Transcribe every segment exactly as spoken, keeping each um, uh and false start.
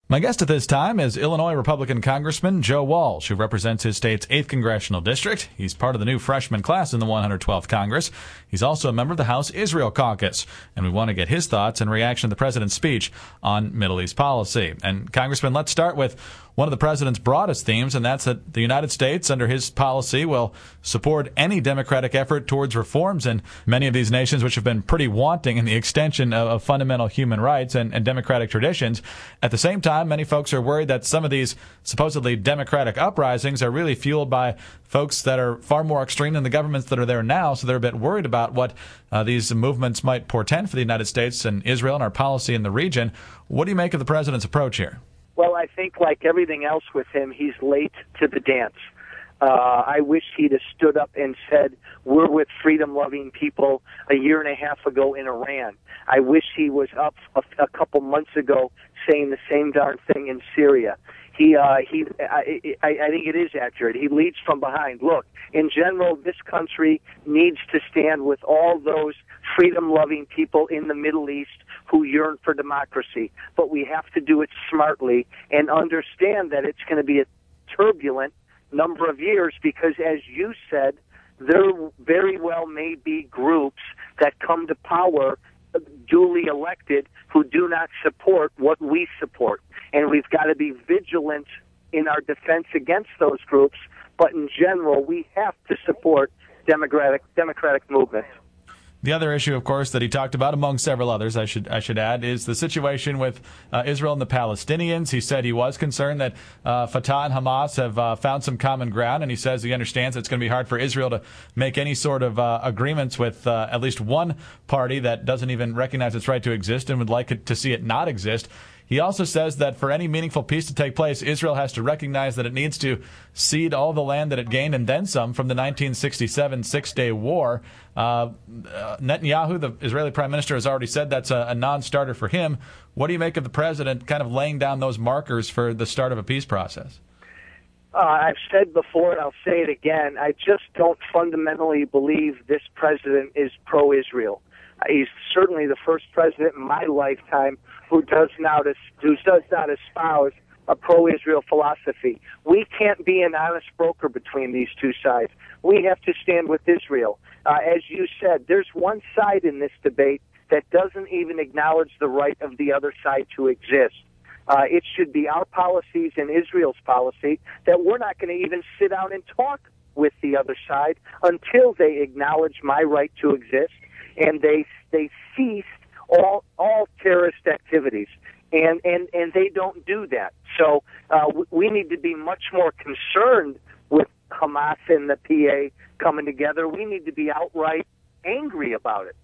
My guest at this time is Illinois Republican Congressman Joe Walsh, who represents his state's eighth Congressional District. He's part of the new freshman class in the one hundred twelfth Congress. He's also a member of the House Israel Caucus, and we want to get his thoughts in reaction to the president's speech on Middle East policy. And, Congressman, let's start with one of the president's broadest themes, and that's that the United States, under his policy, will support any democratic effort towards reforms in many of these nations which have been pretty wanting in the extension of, of fundamental human rights and, and democratic traditions. At the same time, many folks are worried that some of these supposedly democratic uprisings are really fueled by folks that are far more extreme than the governments that are there now, so they're a bit worried about what uh, these movements might portend for the United States and Israel and our policy in the region. What do you make of the president's approach here? Well, I think like everything else with him, he's late to the dance. Uh, I wish he'd have stood up and said, we're with freedom-loving people a year and a half ago in Iran. I wish he was up a, a couple months ago saying the same darn thing in Syria. He, uh, he, I, I, I think it is accurate. He leads from behind. Look, in general, this country needs to stand with all those freedom-loving people in the Middle East who yearn for democracy. But we have to do it smartly and understand that it's going to be a turbulent number of years because, as you said, there very well may be groups that come to power duly elected who do not support what we support. And we've got to be vigilant in our defense against those groups. But in general, we have to support democratic democratic movements. The other issue, of course, that he talked about, among several others, I should I should add, is the situation with uh, Israel and the Palestinians. He said he was concerned that uh, Fatah and Hamas have uh, found some common ground, and he says he understands it's going to be hard for Israel to make any sort of uh, agreements with uh, at least one party that doesn't even recognize its right to exist and would like it to see it not exist. He also says that for any meaningful peace to take place, Israel has to recognize that it needs to cede all the land that it gained and then some from the nineteen sixty-seven Six-Day War. Uh, Netanyahu, the Israeli prime minister, has already said that's a, a non-starter for him. What do you make of the president kind of laying down those markers for the start of a peace process? Uh, I've said before, and I'll say it again, I just don't fundamentally believe this president is pro-Israel. He's certainly the first president in my lifetime who does not who does not espouse a pro-Israel philosophy. We can't be an honest broker between these two sides. We have to stand with Israel. Uh, as you said, there's one side in this debate that doesn't even acknowledge the right of the other side to exist. Uh, it should be our policies and Israel's policy that we're not going to even sit down and talk with the other side until they acknowledge my right to exist and they they ceased all all terrorist activities, and and and they don't do that. So uh, we need to be much more concerned with Hamas and the P A coming together. We need to be outright angry about it.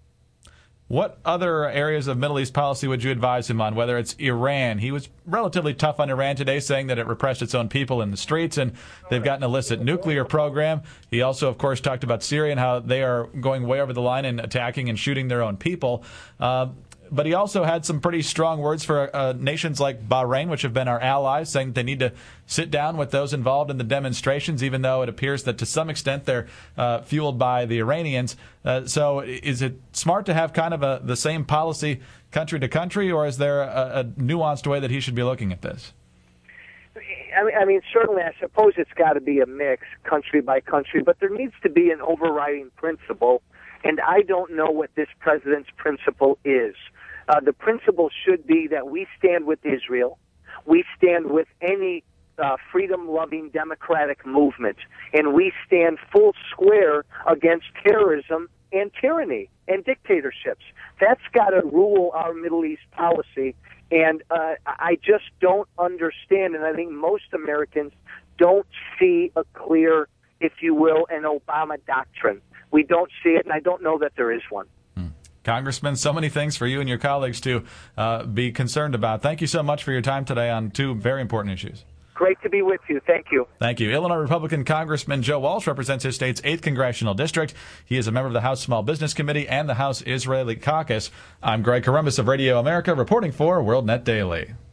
What other areas of Middle East policy would you advise him on, whether it's Iran? He was relatively tough on Iran today, saying that it repressed its own people in the streets and they've got an illicit nuclear program. He also, of course, talked about Syria and how they are going way over the line and attacking and shooting their own people. Uh, But he also had some pretty strong words for uh, nations like Bahrain, which have been our allies, saying that they need to sit down with those involved in the demonstrations, even though it appears that to some extent they're uh, fueled by the Iranians. Uh, so is it smart to have kind of a, the same policy country to country, or is there a, a nuanced way that he should be looking at this? I mean, I mean, certainly I suppose it's got to be a mix, country by country, but there needs to be an overriding principle, and I don't know what this president's principle is. Uh, the principle should be that we stand with Israel. We stand with any uh, freedom-loving democratic movement. And we stand full square against terrorism and tyranny and dictatorships. That's got to rule our Middle East policy. And uh, I just don't understand, and I think most Americans don't see a clear, if you will, an Obama doctrine. We don't see it, and I don't know that there is one. Congressman, so many things for you and your colleagues to uh, be concerned about. Thank you so much for your time today on two very important issues. Great to be with you. Thank you. Thank you. Illinois Republican Congressman Joe Walsh represents his state's eighth Congressional District. He is a member of the House Small Business Committee and the House Israeli Caucus. I'm Greg Corombos of Radio America, reporting for WorldNet Daily.